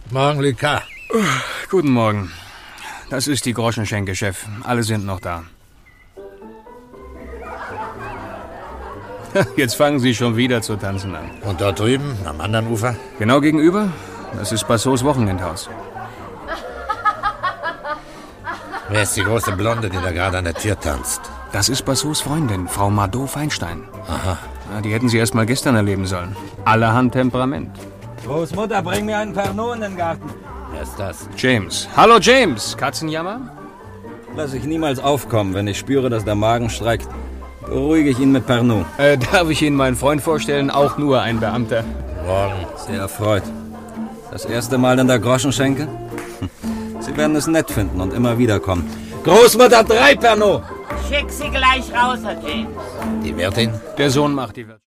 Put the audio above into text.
Morgen, Lucas. Guten Morgen. Das ist die Groschenschenke, Chef. Alle sind noch da. Jetzt fangen Sie schon wieder zu tanzen an. Und dort drüben, am anderen Ufer? Genau gegenüber? Das ist Bassots Wochenendhaus. Wer ist die große Blonde, die da gerade an der Tür tanzt? Das ist Bassots Freundin, Frau Mardot Feinstein. Aha. Ja, die hätten Sie erst mal gestern erleben sollen. Allerhand Temperament. Großmutter, bring mir einen Pernod in den Garten. Wer ist das? James. Hallo, James. Katzenjammer? Lass ich niemals aufkommen. Wenn ich spüre, dass der Magen streikt, beruhige ich ihn mit Pernod. Darf ich Ihnen meinen Freund vorstellen? Auch nur ein Beamter. Morgen. Sehr erfreut. Das erste Mal in der Groschenschenke? Sie werden es nett finden und immer wieder kommen. Großmutter, 3 Pernod! Schick sie gleich raus, Herr James. Die Wirtin? Der Sohn macht die Wirtschaft.